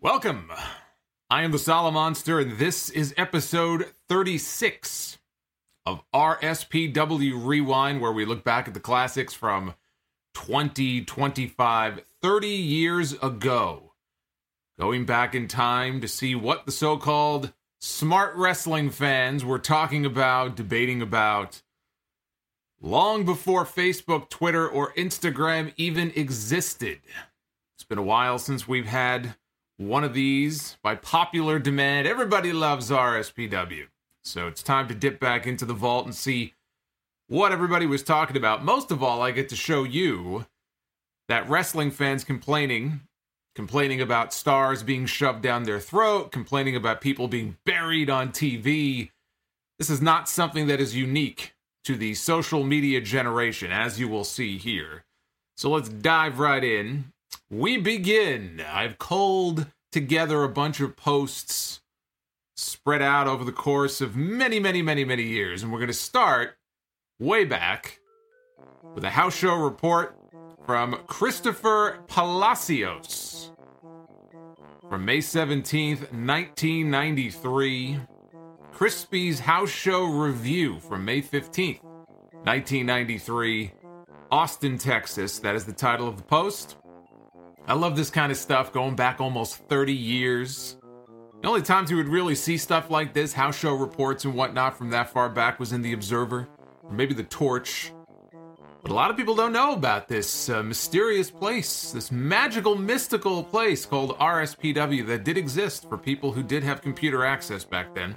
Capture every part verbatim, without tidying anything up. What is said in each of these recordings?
Welcome. I am the Solomonster, and this is episode thirty-six of R S P W Rewind, where we look back at the classics from twenty, twenty-five, thirty years ago. Going back in time to see what the so-called smart wrestling fans were talking about, debating about, long before Facebook, Twitter, or Instagram even existed. It's been a while since we've had one of these. By popular demand, everybody loves R S P W. So it's time to dip back into the vault and see what everybody was talking about. Most of all, I get to show you that wrestling fans complaining, complaining about stars being shoved down their throat, complaining about people being buried on T V. This is not something that is unique to the social media generation, as you will see here. So let's dive right in. We begin. I've culled together a bunch of posts spread out over the course of many, many, many, many years. And we're going to start way back with a house show report from Christopher Palacios from May seventeenth, nineteen ninety-three. Crispy's House Show Review from May fifteenth, nineteen ninety-three. Austin, Texas. That is the title of the post. I love this kind of stuff going back almost thirty years. The only times you would really see stuff like this, house show reports and whatnot from that far back, was in The Observer, or maybe The Torch. But a lot of people don't know about this uh, mysterious place, this magical, mystical place called R S P W that did exist for people who did have computer access back then.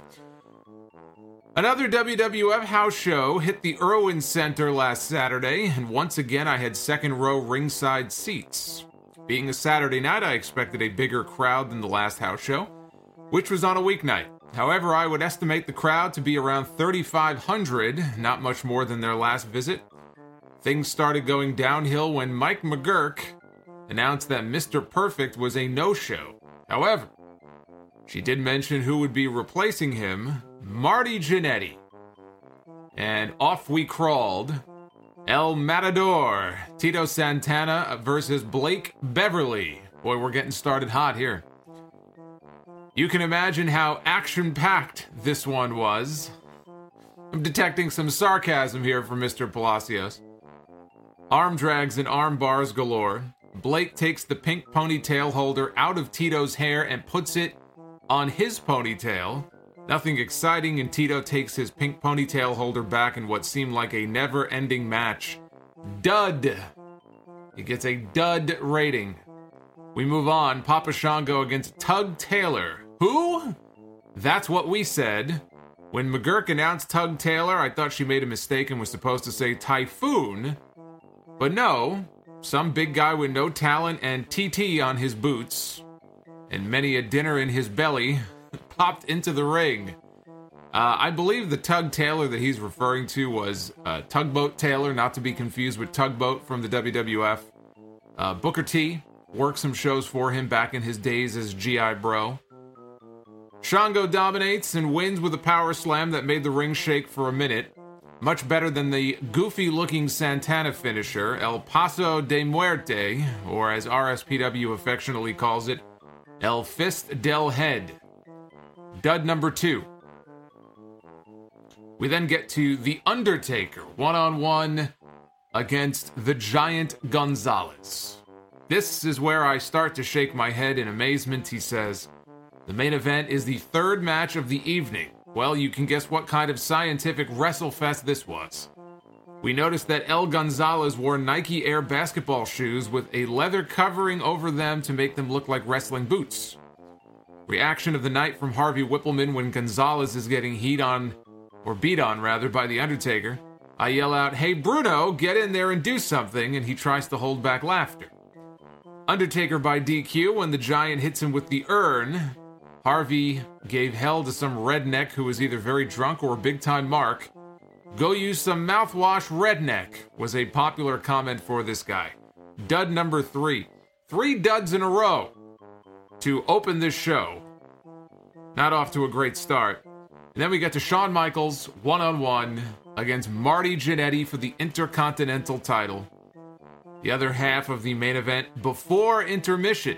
Another W W F house show hit the Irwin Center last Saturday, and once again I had second row ringside seats. Being a Saturday night, I expected a bigger crowd than the last house show, which was on a weeknight. However, I would estimate the crowd to be around thirty-five hundred, not much more than their last visit. Things started going downhill when Mike McGurk announced that Mister Perfect was a no-show. However, she did mention who would be replacing him, Marty Jannetty. And off we crawled. El Matador, Tito Santana versus Blake Beverly. Boy, we're getting started hot here. You can imagine how action-packed this one was. I'm detecting some sarcasm here from Mister Palacios. Arm drags and arm bars galore. Blake takes the pink ponytail holder out of Tito's hair and puts it on his ponytail. Nothing exciting, and Tito takes his pink ponytail holder back in what seemed like a never-ending match. Dud. He gets a dud rating. We move on. Papa Shango against Tug Taylor. Who? That's what we said. When McGurk announced Tug Taylor, I thought she made a mistake and was supposed to say Typhoon. But no, some big guy with no talent and T T on his boots, and many a dinner in his belly, popped into the ring. Uh, I believe the Tug Taylor that he's referring to was uh, Tugboat Taylor, not to be confused with Tugboat from the W W F. Uh, Booker T worked some shows for him back in his days as G I Bro. Shango dominates and wins with a power slam that made the ring shake for a minute. Much better than the goofy-looking Santana finisher, El Paso de Muerte, or as R S P W affectionately calls it, El Fist del Head. Dud number two. We then get to The Undertaker, one-on-one against the Giant Gonzalez. This is where I start to shake my head in amazement. He says, the main event is the third match of the evening. Well, you can guess what kind of scientific WrestleFest this was. We noticed that El Gonzalez wore Nike Air basketball shoes with a leather covering over them to make them look like wrestling boots. Reaction of the night from Harvey Whippleman when Gonzalez is getting heat on, or beat on rather, by The Undertaker. I yell out, hey Bruno, get in there and do something, and he tries to hold back laughter. Undertaker by D Q when the Giant hits him with the urn. Harvey gave hell to some redneck who was either very drunk or a big-time mark. Go use some mouthwash, redneck, was a popular comment for this guy. Dud number three. Three duds in a row to open this show. Not off to a great start. And then we get to Shawn Michaels one-on-one against Marty Jannetty for the Intercontinental title. The other half of the main event before intermission.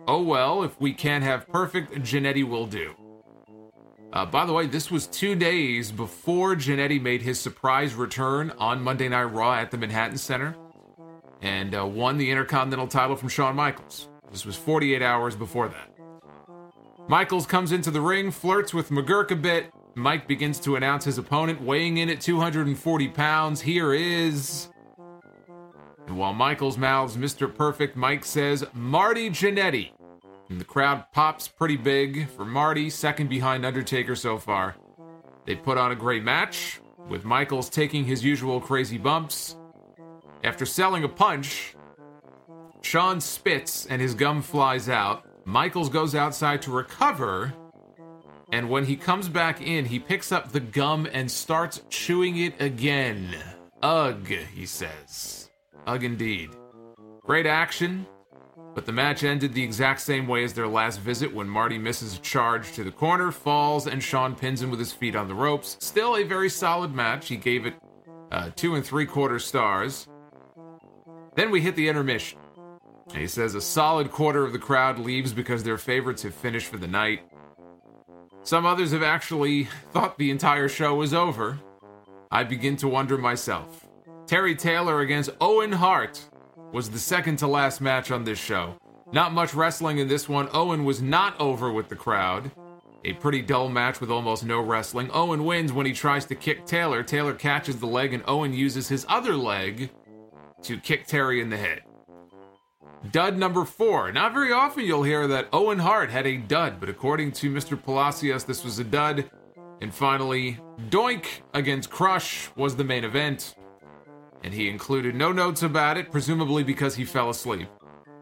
oh well, if we can't have perfect, Jannetty will do. Uh, by the way, this was two days before Jannetty made his surprise return on Monday Night Raw at the Manhattan Center and uh, won the Intercontinental title from Shawn Michaels. This was forty-eight hours before that. Michaels comes into the ring, flirts with McGurk a bit. Mike begins to announce his opponent, weighing in at two hundred forty pounds. Here is... And while Michaels mouths Mister Perfect, Mike says, Marty Jannetty. And the crowd pops pretty big for Marty, second behind Undertaker so far. They put on a great match, with Michaels taking his usual crazy bumps. After selling a punch, Shawn spits and his gum flies out. Michaels goes outside to recover, and when he comes back in, he picks up the gum and starts chewing it again. Ugh, he says. Ugh indeed. Great action, but the match ended the exact same way as their last visit when Marty misses a charge to the corner, falls, and Shawn pins him with his feet on the ropes. Still a very solid match. He gave it uh, two and three quarter stars. Then we hit the intermission. He says a solid quarter of the crowd leaves because their favorites have finished for the night. Some others have actually thought the entire show was over. I begin to wonder myself. Terry Taylor against Owen Hart was the second to last match on this show. Not much wrestling in this one. Owen was not over with the crowd. A pretty dull match with almost no wrestling. Owen wins when he tries to kick Taylor. Taylor catches the leg and Owen uses his other leg to kick Terry in the head. Dud number four. Not very often you'll hear that Owen Hart had a dud, but according to Mister Palacios, this was a dud. And finally, Doink against Crush was the main event. And he included no notes about it, presumably because he fell asleep.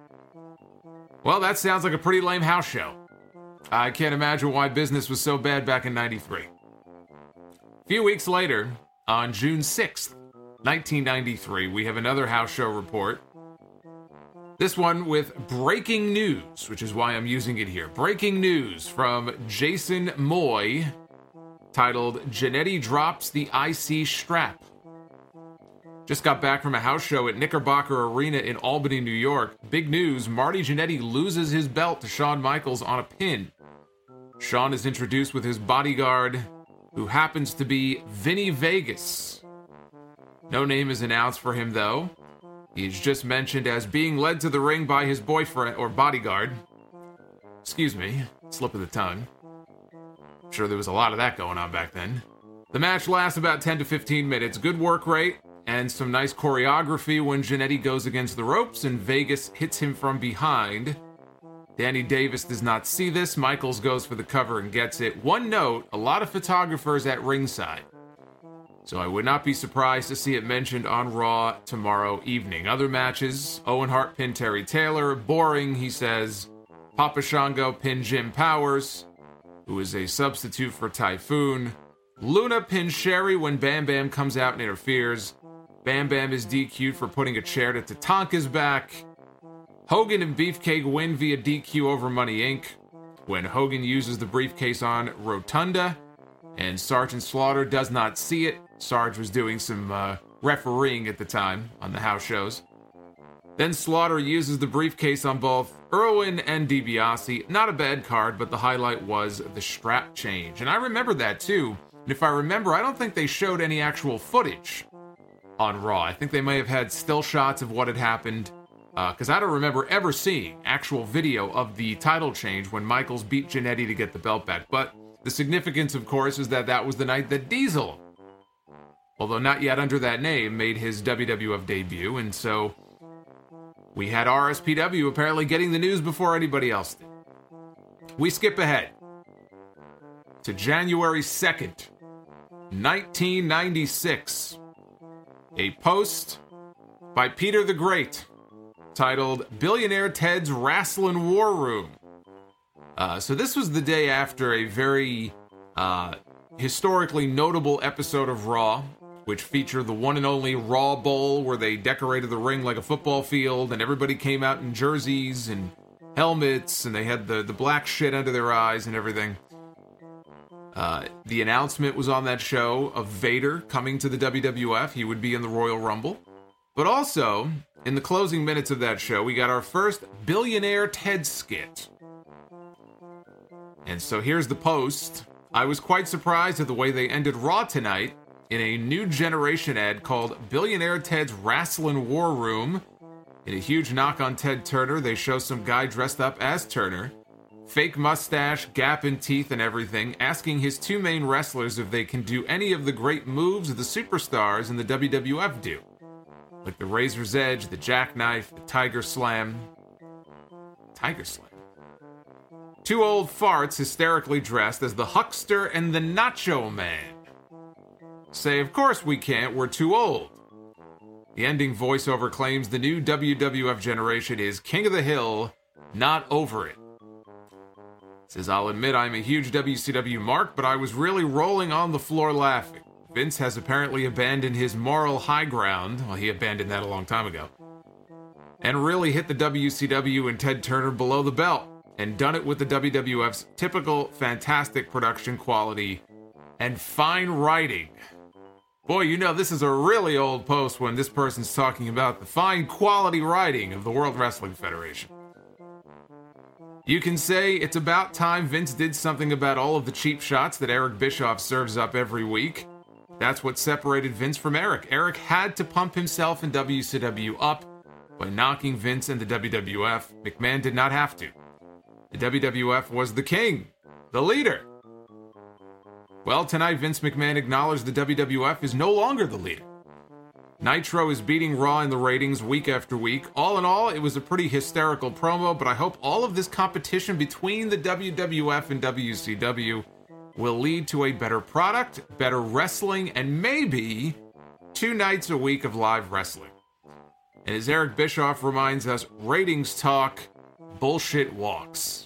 Well, that sounds like a pretty lame house show. I can't imagine why business was so bad back in ninety-three. A few weeks later, on June sixth, nineteen ninety-three, we have another house show report. This one with breaking news, which is why I'm using it here. Breaking news from Jason Moy, titled, Jannetty drops the I C strap. Just got back from a house show at Knickerbocker Arena in Albany, New York. Big news, Marty Jannetty loses his belt to Shawn Michaels on a pin. Shawn is introduced with his bodyguard, who happens to be Vinny Vegas. No name is announced for him, though. He's just mentioned as being led to the ring by his boyfriend, or bodyguard. Excuse me, slip of the tongue. I'm sure there was a lot of that going on back then. The match lasts about ten to fifteen minutes. Good work rate, and some nice choreography when Jannetty goes against the ropes and Vegas hits him from behind. Danny Davis does not see this. Michaels goes for the cover and gets it. One note, a lot of photographers at ringside. So I would not be surprised to see it mentioned on Raw tomorrow evening. Other matches, Owen Hart pinned Terry Taylor. Boring, he says. Papa Shango pinned Jim Powers, who is a substitute for Typhoon. Luna pinned Sherry when Bam Bam comes out and interferes. Bam Bam is D Q'd for putting a chair to Tatanka's back. Hogan and Beefcake win via D Q over Money Incorporated. When Hogan uses the briefcase on Rotunda, and Sergeant Slaughter does not see it. Sarge was doing some uh, refereeing at the time on the house shows. Then Slaughter uses the briefcase on both Irwin and DiBiase. Not a bad card, but the highlight was the strap change. And I remember that too. And if I remember, I don't think they showed any actual footage on Raw. I think they may have had still shots of what had happened. Because uh, I don't remember ever seeing actual video of the title change when Michaels beat Jannetty to get the belt back. But the significance, of course, is that that was the night that Diesel, although not yet under that name, made his W W F debut, and so we had R S P W apparently getting the news before anybody else did. We skip ahead to January second, nineteen ninety-six. A post by Peter the Great titled Billionaire Ted's Wrasslin' War Room. Uh, so this was the day after a very uh, historically notable episode of Raw, which featured the one and only Raw Bowl, where they decorated the ring like a football field, and everybody came out in jerseys and helmets, and they had the, the black shit under their eyes and everything. Uh, the announcement was on that show of Vader coming to the W W F. He would be in the Royal Rumble. But also, in the closing minutes of that show, we got our first Billionaire Ted skit. And so here's the post. I was quite surprised at the way they ended Raw tonight in a New Generation ad called Billionaire Ted's Wrasslin' War Room. In a huge knock on Ted Turner, they show some guy dressed up as Turner, fake mustache, gap in teeth and everything, asking his two main wrestlers if they can do any of the great moves the superstars in the W W F do. Like the Razor's Edge, the Jackknife, the Tiger Slam. Tiger Slam? Two old farts hysterically dressed as the Huckster and the Nacho Man say, of course we can't, we're too old. The ending voiceover claims the new W W F generation is king of the hill, not over it. Says, I'll admit I'm a huge W C W mark, but I was really rolling on the floor laughing. Vince has apparently abandoned his moral high ground, well, he abandoned that a long time ago, and really hit the W C W and Ted Turner below the belt, and done it with the W W F's typical fantastic production quality and fine writing. Boy, you know this is a really old post when this person's talking about the fine quality writing of the World Wrestling Federation. You can say it's about time Vince did something about all of the cheap shots that Eric Bischoff serves up every week. That's what separated Vince from Eric. Eric had to pump himself and W C W up by knocking Vince and the W W F. McMahon did not have to. The W W F was the king, the leader. Well, tonight Vince McMahon acknowledged the W W F is no longer the leader. Nitro is beating Raw in the ratings week after week. All in all, it was a pretty hysterical promo, but I hope all of this competition between the W W F and W C W will lead to a better product, better wrestling, and maybe two nights a week of live wrestling. And as Eric Bischoff reminds us, ratings talk, bullshit walks.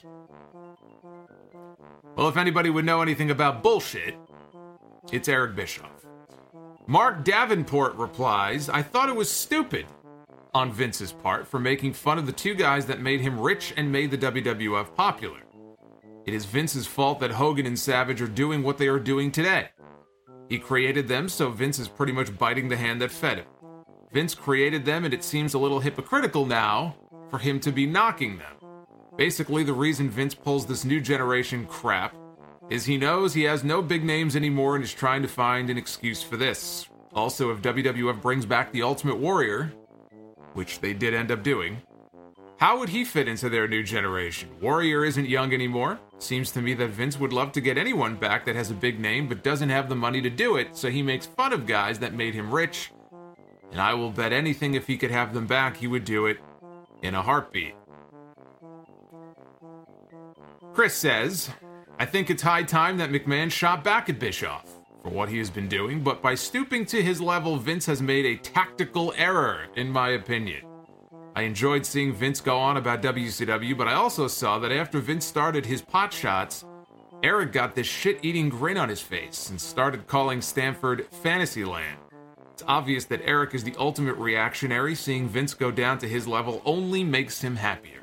Well, if anybody would know anything about bullshit, it's Eric Bischoff. Mark Davenport replies, I thought it was stupid on Vince's part for making fun of the two guys that made him rich and made the W W F popular. It is Vince's fault that Hogan and Savage are doing what they are doing today. He created them, so Vince is pretty much biting the hand that fed him. Vince created them, and it seems a little hypocritical now for him to be knocking them. Basically, the reason Vince pulls this new generation crap is he knows he has no big names anymore and is trying to find an excuse for this. Also, if W W F brings back the Ultimate Warrior, which they did end up doing, how would he fit into their new generation? Warrior isn't young anymore. Seems to me that Vince would love to get anyone back that has a big name but doesn't have the money to do it, so he makes fun of guys that made him rich, and I will bet anything if he could have them back, he would do it in a heartbeat. Chris says, I think it's high time that McMahon shot back at Bischoff for what he has been doing, but by stooping to his level, Vince has made a tactical error, in my opinion. I enjoyed seeing Vince go on about W C W, but I also saw that after Vince started his pot shots, Eric got this shit-eating grin on his face and started calling Stanford Fantasyland. It's obvious that Eric is the ultimate reactionary. Seeing Vince go down to his level only makes him happier.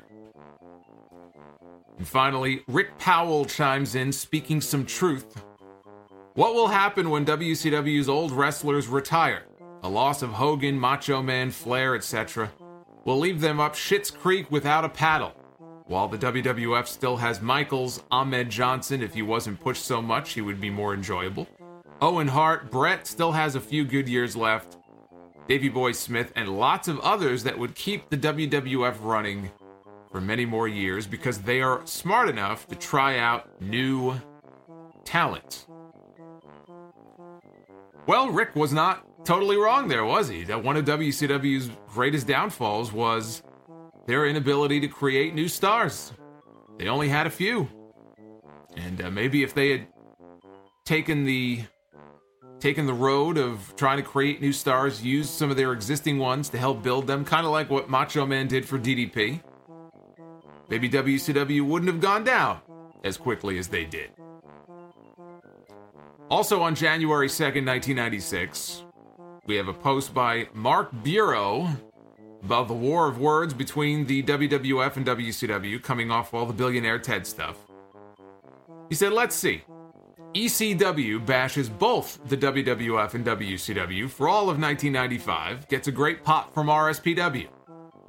And finally, Rick Powell chimes in, speaking some truth. What will happen when W C W's old wrestlers retire? A loss of Hogan, Macho Man, Flair, et cetera will leave them up Schitt's Creek without a paddle. While the W W F still has Michaels, Ahmed Johnson, if he wasn't pushed so much, he would be more enjoyable. Owen Hart, Brett still has a few good years left. Davey Boy Smith, and lots of others that would keep the W W F running for many more years because they are smart enough to try out new talent. Well, Rick was not totally wrong there, was he? That one of W C W's greatest downfalls was their inability to create new stars. They only had a few. And uh, maybe if they had taken the taken the road of trying to create new stars, used some of their existing ones to help build them, kind of like what Macho Man did for D D P, maybe W C W wouldn't have gone down as quickly as they did. Also on January second, nineteen ninety-six, we have a post by Mark Bureau about the war of words between the W W F and W C W, coming off all the Billionaire Ted stuff. He said, let's see. E C W bashes both the W W F and W C W for all of nineteen ninety-five, gets a great pop from R S P W.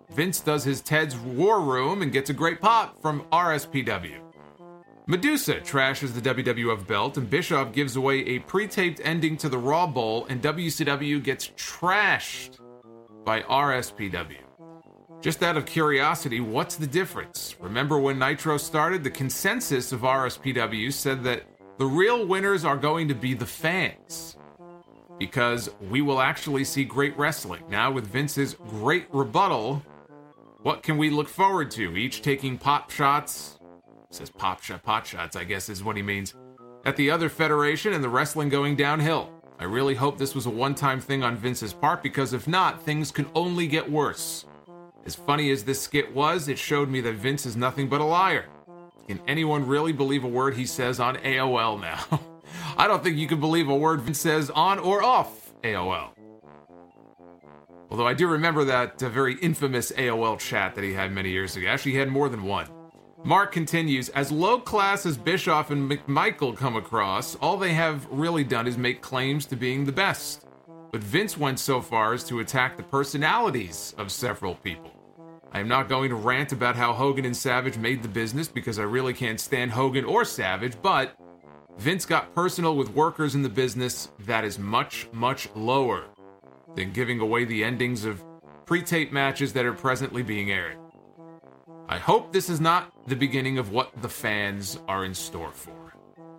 Vince does his Ted's War Room and gets a great pop from R S P W. Medusa trashes the W W F belt, and Bischoff gives away a pre-taped ending to the Raw Bowl, and W C W gets trashed by R S P W. Just out of curiosity, what's the difference? Remember when Nitro started, the consensus of R S P W said that the real winners are going to be the fans, because we will actually see great wrestling. Now with Vince's great rebuttal, what can we look forward to? Each taking pop shots, says pop shot, pot shots, I guess is what he means, at the other federation, and the wrestling going downhill. I really hope this was a one-time thing on Vince's part, because if not, things can only get worse. As funny as this skit was, it showed me that Vince is nothing but a liar. Can anyone really believe a word he says on A O L now? I don't think you can believe a word Vince says on or off A O L. Although I do remember that uh, very infamous A O L chat that he had many years ago. Actually, he had more than one. Mark continues, as low class as Bischoff and McMichael come across, all they have really done is make claims to being the best. But Vince went so far as to attack the personalities of several people. I am not going to rant about how Hogan and Savage made the business, because I really can't stand Hogan or Savage, but Vince got personal with workers in the business that is much, much lower than giving away the endings of pre-tape matches that are presently being aired. I hope this is not the beginning of what the fans are in store for.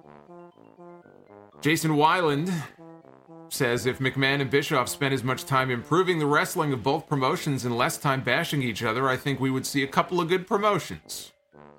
Jason Weiland says, if McMahon and Bischoff spent as much time improving the wrestling of both promotions and less time bashing each other, I think we would see a couple of good promotions.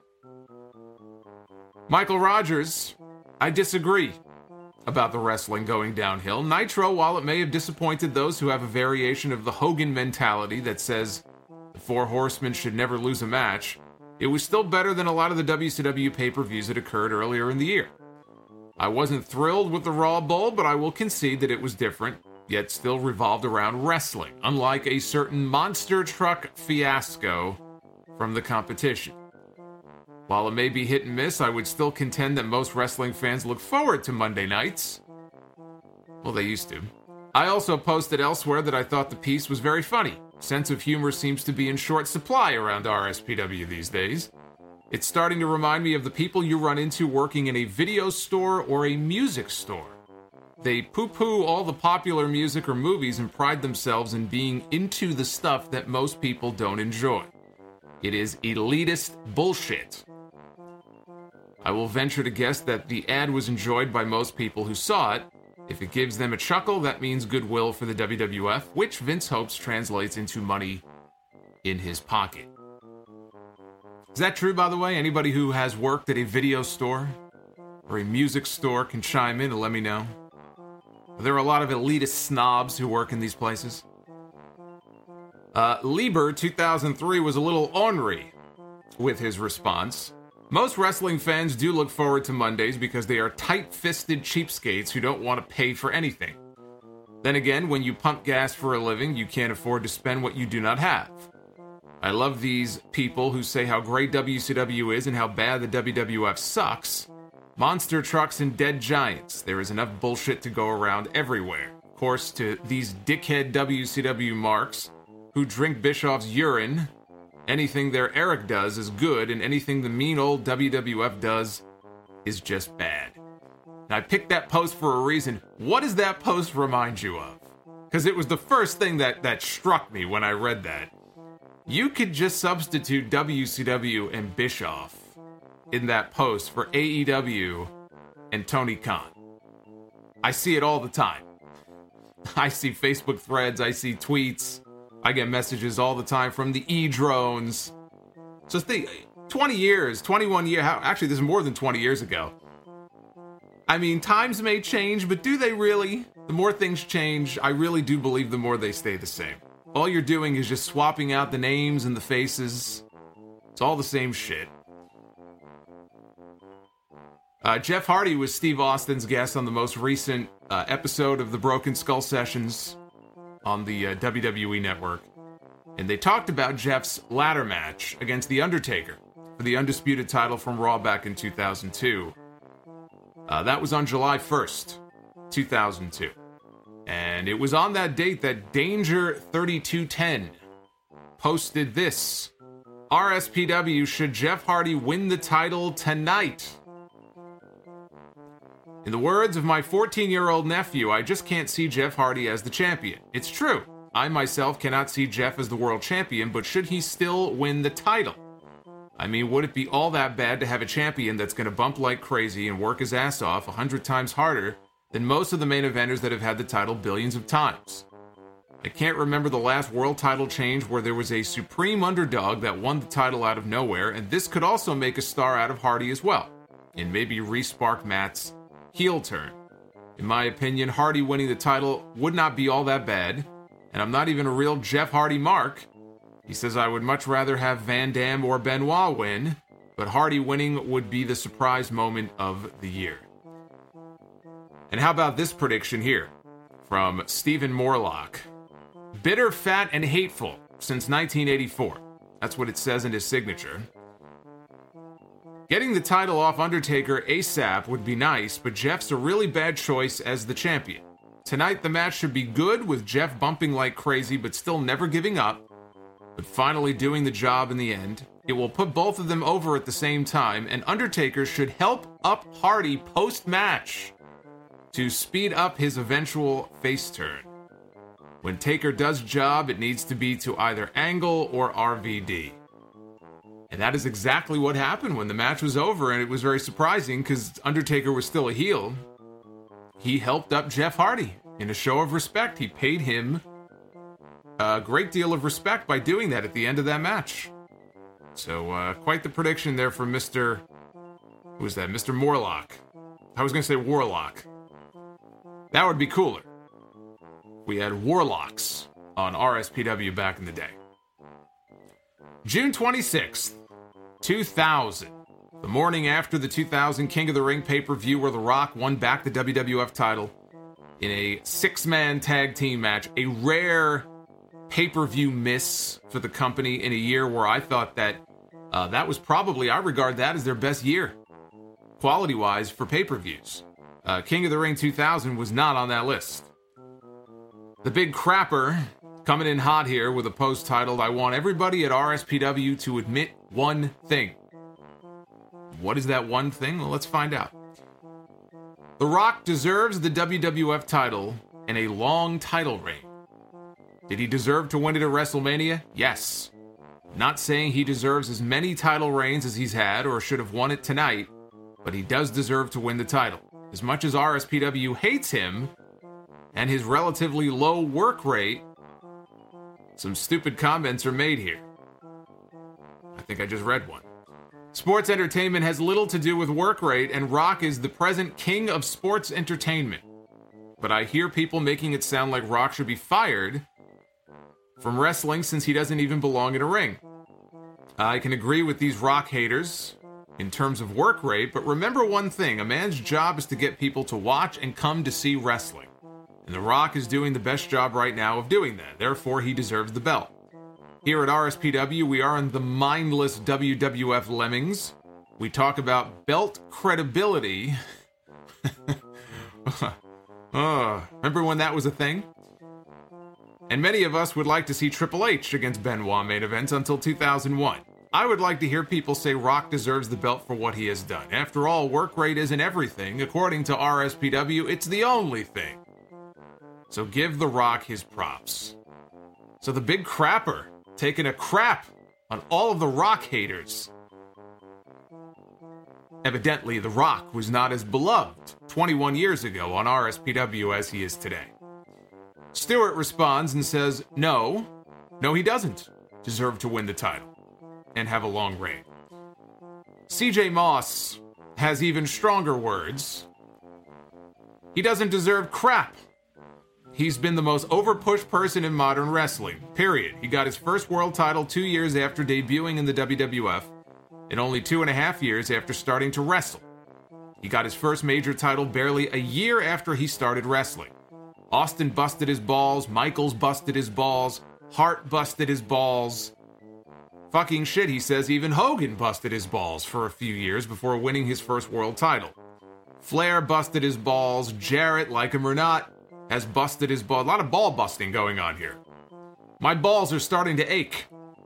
Michael Rogers, I disagree about the wrestling going downhill. Nitro, while it may have disappointed those who have a variation of the Hogan mentality that says the Four Horsemen should never lose a match, it was still better than a lot of the W C W pay-per-views that occurred earlier in the year. I wasn't thrilled with the Raw Bowl, but I will concede that it was different, yet still revolved around wrestling, unlike a certain monster truck fiasco from the competition. While it may be hit and miss, I would still contend that most wrestling fans look forward to Monday nights. Well, they used to. I also posted elsewhere that I thought the piece was very funny. Sense of humor seems to be in short supply around R S P W these days. It's starting to remind me of the people you run into working in a video store or a music store. They poo-poo all the popular music or movies and pride themselves in being into the stuff that most people don't enjoy. It is elitist bullshit. I will venture to guess that the ad was enjoyed by most people who saw it. If it gives them a chuckle, that means goodwill for the W W F, which Vince hopes translates into money in his pocket. Is that true, by the way? Anybody who has worked at a video store or a music store can chime in and let me know. There are a lot of elitist snobs who work in these places. Uh, Lieber, two thousand three, was a little ornery with his response. Most wrestling fans do look forward to Mondays because they are tight-fisted cheapskates who don't want to pay for anything. Then again, when you pump gas for a living, you can't afford to spend what you do not have. I love these people who say how great W C W is and how bad the W W F sucks. Monster trucks and dead giants. There is enough bullshit to go around everywhere. Of course, to these dickhead W C W marks who drink Bischoff's urine, anything their Eric does is good, and anything the mean old W W F does is just bad. And I picked that post for a reason. What does that post remind you of? Because it was the first thing that, that struck me when I read that. You could just substitute W C W and Bischoff in that post for A E W and Tony Khan. I see it all the time. I see Facebook threads, I see tweets, I get messages all the time from the E-drones. So think, twenty years, twenty-one years, actually this is more than twenty years ago. I mean, times may change, but do they really? The more things change, I really do believe the more they stay the same. All you're doing is just swapping out the names and the faces. It's all the same shit. Uh, Jeff Hardy was Steve Austin's guest on the most recent uh, episode of the Broken Skull Sessions on the uh, W W E Network. And they talked about Jeff's ladder match against The Undertaker for the undisputed title from Raw back in two thousand two. Uh, that was on July first, two thousand two. And it was on that date that Danger thirty-two ten posted this. R S P W, should Jeff Hardy win the title tonight? In the words of my fourteen-year-old nephew, I just can't see Jeff Hardy as the champion. It's true. I myself cannot see Jeff as the world champion, but should he still win the title? I mean, would it be all that bad to have a champion that's going to bump like crazy and work his ass off a hundred times harder than most of the main eventers that have had the title billions of times? I can't remember the last world title change where there was a supreme underdog that won the title out of nowhere, and this could also make a star out of Hardy as well, and maybe re-spark Matt's heel turn. In my opinion, Hardy winning the title would not be all that bad, and I'm not even a real Jeff Hardy mark. He says I would much rather have Van Dam or Benoit win, but Hardy winning would be the surprise moment of the year. And how about this prediction here from Stephen Morlock? Bitter, fat, and hateful since nineteen eighty-four. That's what it says in his signature. Getting the title off Undertaker ASAP would be nice, but Jeff's a really bad choice as the champion. Tonight the match should be good, with Jeff bumping like crazy but still never giving up, but finally doing the job in the end. It will put both of them over at the same time, and Undertaker should help up Hardy post-match to speed up his eventual face turn. When Taker does job, it needs to be to either Angle or R V D. And that is exactly what happened when the match was over, and it was very surprising because Undertaker was still a heel. He helped up Jeff Hardy in a show of respect. He paid him a great deal of respect by doing that at the end of that match. So, uh, quite the prediction there from Mister Who was that? Mister Morlock. I was going to say Warlock. That would be cooler. We had Warlocks on R S P W back in the day. June twenty-sixth, two thousand. The morning after the two thousand King of the Ring pay-per-view where The Rock won back the W W F title in a six-man tag team match. A rare pay-per-view miss for the company in a year where I thought that uh, that was probably, I regard that as their best year, quality-wise, for pay-per-views. Uh, King of the Ring two thousand was not on that list. The Big Crapper coming in hot here with a post titled, I want everybody at R S P W to admit one thing. What is that one thing? Well, let's find out. The Rock deserves the W W F title and a long title reign. Did he deserve to win it at WrestleMania? Yes. Not saying he deserves as many title reigns as he's had or should have won it tonight, but he does deserve to win the title. As much as R S P W hates him and his relatively low work rate, some stupid comments are made here. I think I just read one. Sports entertainment has little to do with work rate, and Rock is the present king of sports entertainment. But I hear people making it sound like Rock should be fired from wrestling since he doesn't even belong in a ring. I can agree with these Rock haters in terms of work rate, but remember one thing, a man's job is to get people to watch and come to see wrestling. And The Rock is doing the best job right now of doing that. Therefore, he deserves the belt. Here at R S P W, we are in the mindless W W F lemmings. We talk about belt credibility. oh, remember when that was a thing? And many of us would like to see Triple H against Benoit main events until two thousand one. I would like to hear people say Rock deserves the belt for what he has done. After all, work rate isn't everything. According to R S P W, it's the only thing. So give The Rock his props. So the Big Crapper taking a crap on all of the Rock haters. Evidently, The Rock was not as beloved twenty-one years ago on R S P W as he is today. Stewart responds and says, no, no he doesn't deserve to win the title and have a long reign. C J Moss has even stronger words. He doesn't deserve crap. He's been the most overpushed person in modern wrestling, period. He got his first world title two years after debuting in the W W F, and only two and a half years after starting to wrestle. He got his first major title barely a year after he started wrestling. Austin busted his balls, Michaels busted his balls, Hart busted his balls. Fucking shit, he says even Hogan busted his balls for a few years before winning his first world title. Flair busted his balls, Jarrett, like him or not, has busted his ball. A lot of ball busting going on here. My balls are starting to ache.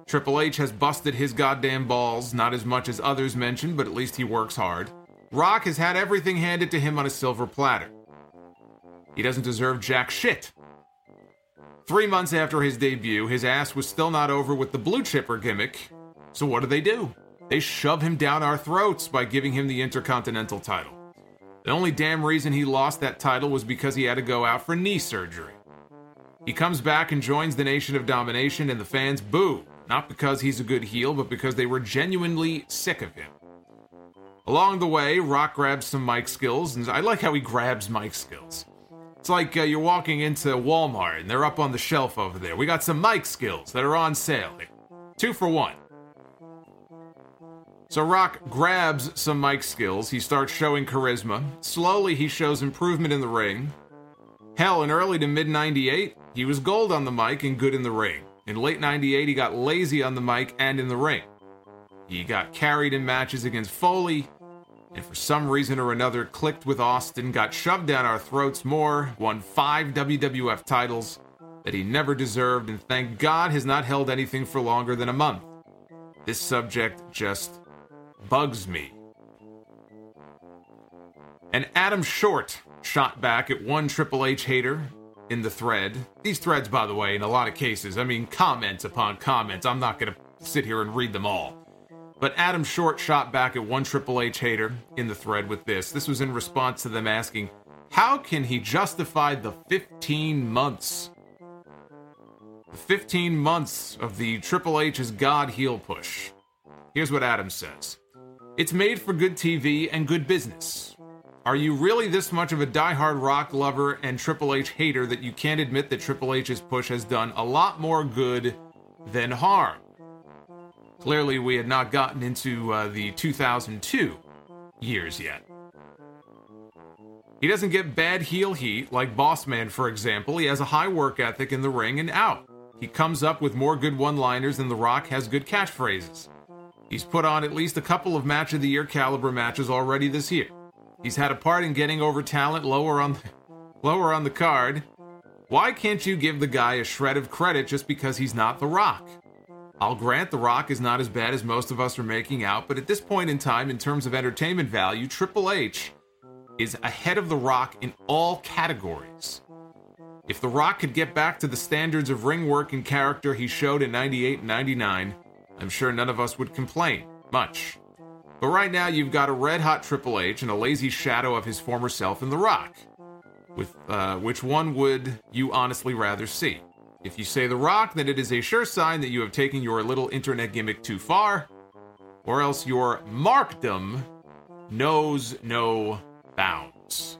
Triple H has busted his goddamn balls, not as much as others mentioned, but at least he works hard. Rock has had everything handed to him on a silver platter. He doesn't deserve jack shit. Three months after his debut, his ass was still not over with the blue chipper gimmick. So what do they do? They shove him down our throats by giving him the Intercontinental title. The only damn reason he lost that title was because he had to go out for knee surgery. He comes back and joins the Nation of Domination, and the fans boo. Not because he's a good heel, but because they were genuinely sick of him. Along the way, Rock grabs some mic skills, and I like how he grabs mic skills. It's like uh, you're walking into Walmart, and they're up on the shelf over there. We got some mic skills that are on sale. Two for one. So Rock grabs some mic skills. He starts showing charisma. Slowly, he shows improvement in the ring. Hell, in early to mid ninety-eight, he was gold on the mic and good in the ring. In late ninety-eight, he got lazy on the mic and in the ring. He got carried in matches against Foley, and for some reason or another clicked with Austin, got shoved down our throats more, won five W W F titles that he never deserved, and thank God has not held anything for longer than a month. This subject just bugs me. And Adam Short shot back at one Triple H hater in the thread. These threads, by the way, in a lot of cases, I mean, comments upon comments. I'm not going to sit here and read them all. But Adam Short shot back at one Triple H hater in the thread with this. This was in response to them asking, how can he justify the fifteen months? The fifteen months of the Triple H's God heel push. Here's what Adam says. It's made for good T V and good business. Are you really this much of a diehard Rock lover and Triple H hater that you can't admit that Triple H's push has done a lot more good than harm? Clearly, we had not gotten into uh, the two thousand two years yet. He doesn't get bad heel heat, like Bossman, for example. He has a high work ethic in the ring and out. He comes up with more good one-liners than The Rock has good catchphrases. He's put on at least a couple of Match of the Year caliber matches already this year. He's had a part in getting over talent lower on the, lower on the card. Why can't you give the guy a shred of credit just because he's not The Rock? I'll grant The Rock is not as bad as most of us are making out, but at this point in time, in terms of entertainment value, Triple H is ahead of The Rock in all categories. If The Rock could get back to the standards of ring work and character he showed in ninety-eight and ninety-nine, I'm sure none of us would complain much. But right now, you've got a red-hot Triple H and a lazy shadow of his former self in The Rock. With uh, which one would you honestly rather see? If you say The Rock, then it is a sure sign that you have taken your little internet gimmick too far, or else your markdom knows no bounds.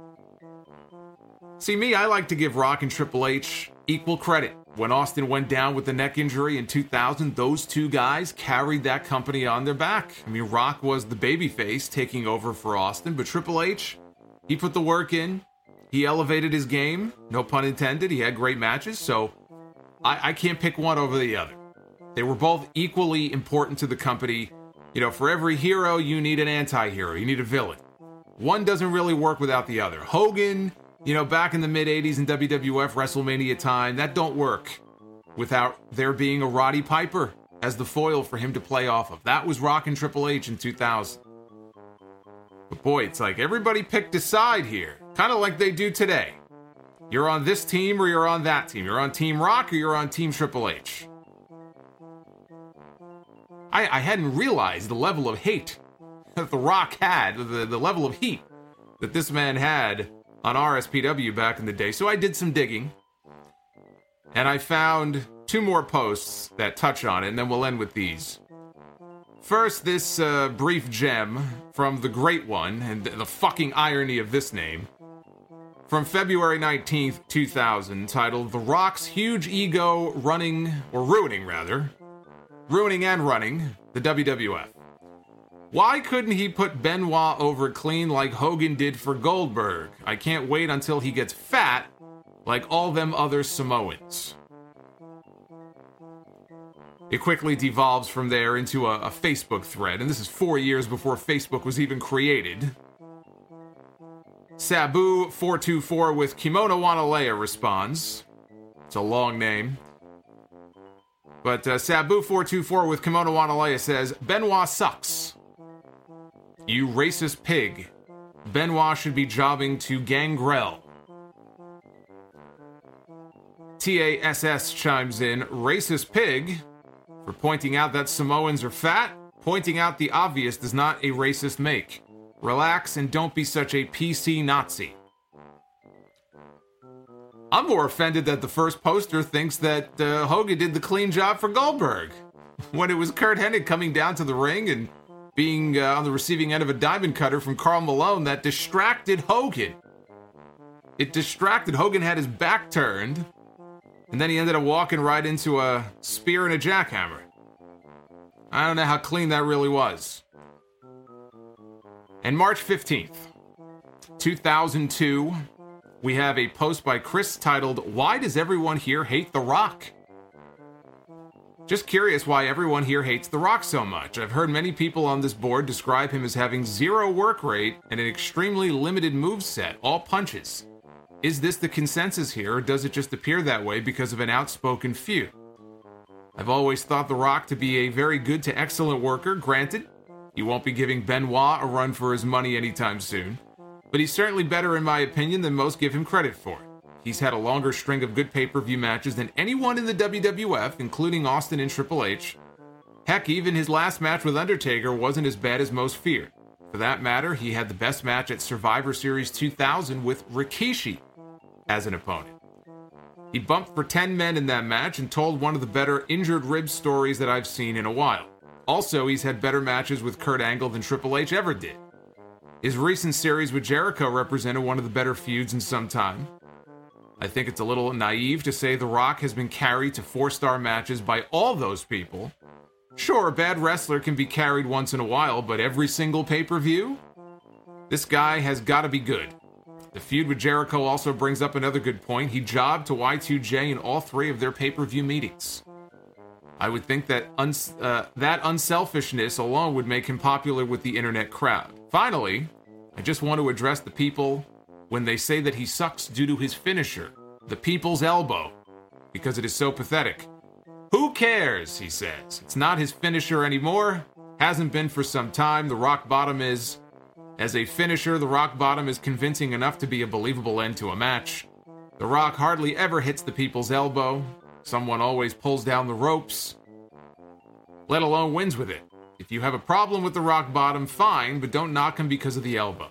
See, me, I like to give Rock and Triple H equal credit. When Austin went down with the neck injury in two thousand, those two guys carried that company on their back. I mean, Rock was the babyface taking over for Austin, but Triple H, he put the work in. He elevated his game, no pun intended. He had great matches, so I, I can't pick one over the other. They were both equally important to the company. You know, for every hero, you need an anti-hero. You need a villain. One doesn't really work without the other. Hogan, you know, back in the mid-eighties in W W F WrestleMania time, that don't work without there being a Roddy Piper as the foil for him to play off of. That was Rock and Triple H in two thousand. But boy, it's like everybody picked a side here, kind of like they do today. You're on this team or you're on that team. You're on Team Rock or you're on Team Triple H. I, I hadn't realized the level of hate that The Rock had, the, the level of heat that this man had on R S P W back in the day. So I did some digging, and I found two more posts that touch on it, and then we'll end with these. First, this uh, brief gem from The Great One, and the fucking irony of this name, from February nineteenth, two thousand, titled The Rock's Huge Ego Running, or Ruining rather, Ruining and Running the W W F. Why couldn't he put Benoit over clean like Hogan did for Goldberg? I can't wait until he gets fat like all them other Samoans. It quickly devolves from there into a, a Facebook thread, and this is four years before Facebook was even created. Sabu four two four with Kimono Wanalea responds. It's a long name. But uh, Sabu four two four with Kimono Wanalaya says, Benoit sucks. You racist pig. Benoit should be jobbing to Gangrel. T A S S chimes in, racist pig, for pointing out that Samoans are fat. Pointing out the obvious does not a racist make. Relax and don't be such a P C Nazi. I'm more offended that the first poster thinks that uh, Hogan did the clean job for Goldberg. When it was Kurt Hennig coming down to the ring and being uh, on the receiving end of a diamond cutter from Karl Malone that distracted Hogan. It distracted. Hogan had his back turned, and then he ended up walking right into a spear and a jackhammer. I don't know how clean that really was. And March fifteenth, two thousand two, we have a post by Chris titled, Why Does Everyone Here Hate The Rock? Just curious why everyone here hates The Rock so much. I've heard many people on this board describe him as having zero work rate and an extremely limited moveset, all punches. Is this the consensus here, or does it just appear that way because of an outspoken few? I've always thought The Rock to be a very good to excellent worker. Granted, he won't be giving Benoit a run for his money anytime soon, but he's certainly better in my opinion than most give him credit for. He's had a longer string of good pay-per-view matches than anyone in the W W F, including Austin and Triple H. Heck, even his last match with Undertaker wasn't as bad as most feared. For that matter, he had the best match at Survivor Series two thousand with Rikishi as an opponent. He bumped for ten men in that match and told one of the better injured rib stories that I've seen in a while. Also, he's had better matches with Kurt Angle than Triple H ever did. His recent series with Jericho represented one of the better feuds in some time. I think it's a little naive to say The Rock has been carried to four-star matches by all those people. Sure, a bad wrestler can be carried once in a while, but every single pay-per-view? This guy has got to be good. The feud with Jericho also brings up another good point. He jobbed to Y two J in all three of their pay-per-view meetings. I would think that uns- uh, that unselfishness alone would make him popular with the internet crowd. Finally, I just want to address the people when they say that he sucks due to his finisher, the people's elbow, because it is so pathetic. Who cares, he says. It's not his finisher anymore. Hasn't been for some time. The rock bottom is. As a finisher, the rock bottom is convincing enough to be a believable end to a match. The Rock hardly ever hits the people's elbow. Someone always pulls down the ropes, let alone wins with it. If you have a problem with the rock bottom, fine, but don't knock him because of the elbow.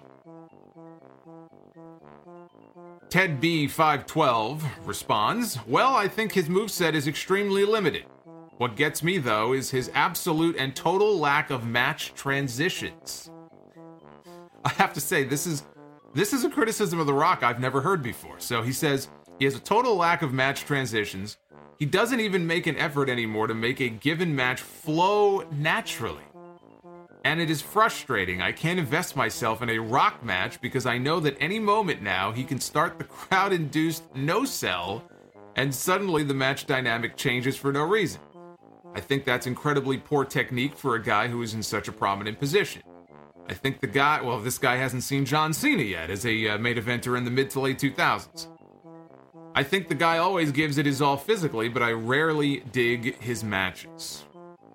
Ted B five twelve responds, well, I think his moveset is extremely limited. What gets me, though, is his absolute and total lack of match transitions. I have to say, this is this is a criticism of The Rock I've never heard before. So he says he has a total lack of match transitions. He doesn't even make an effort anymore to make a given match flow naturally. And it is frustrating. I can't invest myself in a Rock match because I know that any moment now he can start the crowd-induced no-sell and suddenly the match dynamic changes for no reason. I think that's incredibly poor technique for a guy who is in such a prominent position. I think the guy, well, this guy hasn't seen John Cena yet as a uh, main eventer in the mid to late two thousands. I think the guy always gives it his all physically, but I rarely dig his matches.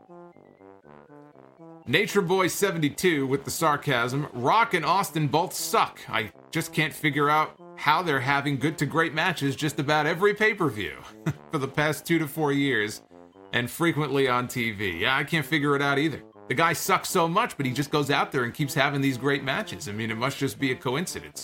Nature Boy seventy-two with the sarcasm, Rock and Austin both suck. I just can't figure out how they're having good to great matches just about every pay-per-view for the past two to four years and frequently on T V. Yeah, I can't figure it out either. The guy sucks so much, but he just goes out there and keeps having these great matches. I mean, it must just be a coincidence.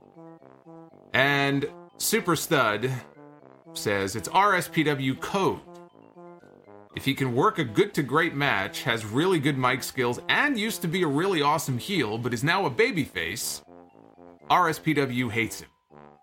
And Super Stud says it's R S P W code. If he can work a good to great match, has really good mic skills, and used to be a really awesome heel, but is now a babyface, R S P W hates him.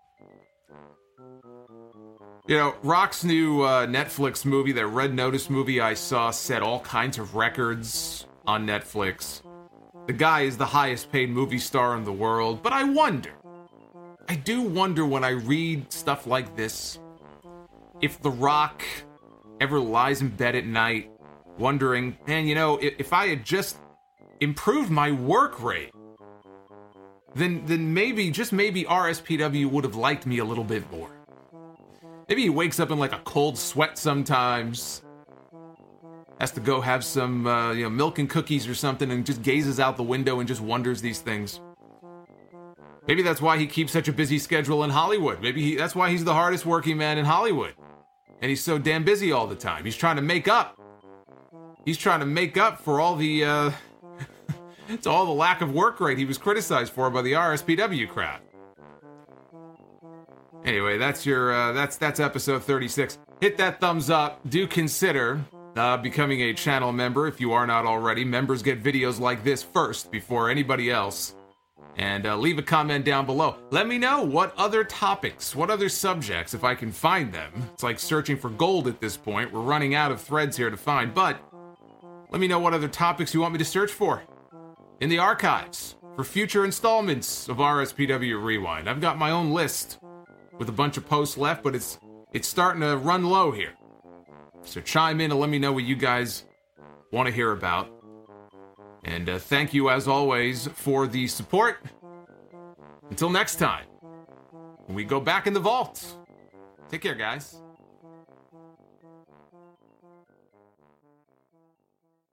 You know, Rock's new uh, Netflix movie, that Red Notice movie I saw, set all kinds of records on Netflix. The guy is the highest paid movie star in the world, but I wonder, I do wonder when I read stuff like this, if The Rock ever lies in bed at night wondering, man, you know, if, if I had just improved my work rate, then then maybe, just maybe R S P W would have liked me a little bit more. Maybe he wakes up in like a cold sweat sometimes, has to go have some uh, you know, milk and cookies or something and just gazes out the window and just wonders these things. Maybe that's why he keeps such a busy schedule in Hollywood. Maybe he, that's why he's the hardest working man in Hollywood. And he's so damn busy all the time. He's trying to make up. He's trying to make up for all the, uh, to all the lack of work rate he was criticized for by the R S P W crowd. Anyway, that's your, uh, that's, that's episode thirty-six. Hit that thumbs up. Do consider uh, becoming a channel member if you are not already. Members get videos like this first before anybody else. And uh, leave a comment down below. Let me know what other topics, what other subjects, if I can find them. It's like searching for gold at this point. We're running out of threads here to find, but let me know what other topics you want me to search for in the archives for future installments of R S P W Rewind. I've got my own list with a bunch of posts left, but it's it's starting to run low here. So chime in and let me know what you guys want to hear about. And uh, thank you, as always, for the support. Until next time, when we go back in the vault. Take care, guys.